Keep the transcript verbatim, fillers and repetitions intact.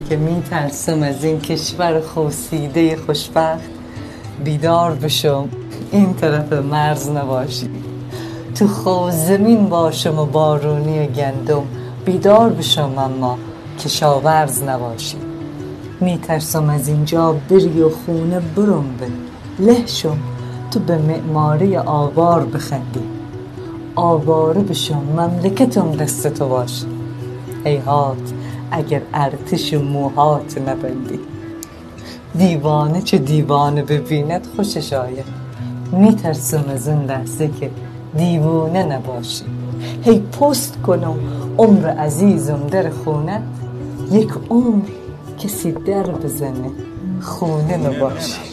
که میترسم از این کشور خوسیده خوشبخت بیدار بشم این طرف مرز نباشی. تو خوزمین باشم و بارونی گندم بیدار بشم اما کشاورز نباشی. میترسم از اینجا بری و خونه برم به لهشم تو به معماری آوار بخندی. آواره بشم مملکتم دست تو باشه. هیهات اگر ارتش موهات نبندی. دیوانه چه دیوانه ببیند خوشش آید. میترسم از اون لحظه که دیوونه نباشی. هی پست کنم عمر عزیزم در خونت، یک عمر کسی در بزنه خونه نباشی.